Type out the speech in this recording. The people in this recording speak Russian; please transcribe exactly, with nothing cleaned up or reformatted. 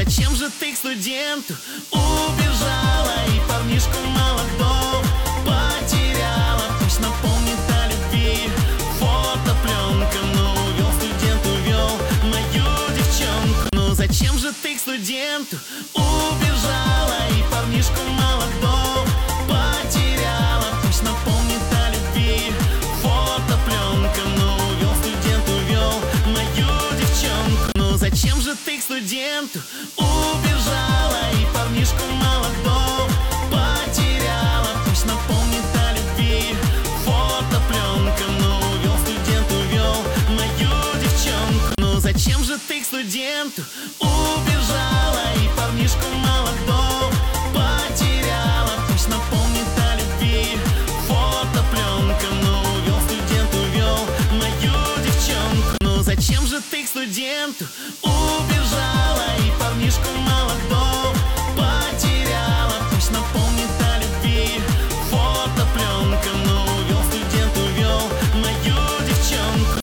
зачем же ты к студенту убежала и парнишку молодого потеряла? Пусть напомнит о любви фотопленка, но увел студент, увел мою девчонку. Ну зачем же ты к студенту убежала и парнишку молодого потеряла? Пусть напомнит о любви фотопленка, но увел студент, увел мою девчонку. Ну зачем же ты к студенту убежала и парнишку молодого потеряла? Пусть напомнит о любви фотопленка, но увел студент, увел мою девчонку. Ну зачем же ты к студенту убежала и парнишку молодого потеряла? Пусть напомнит о любви фотопленка, но увел студент, увел мою девчонку. Ну зачем же ты к студенту убежала и парнишку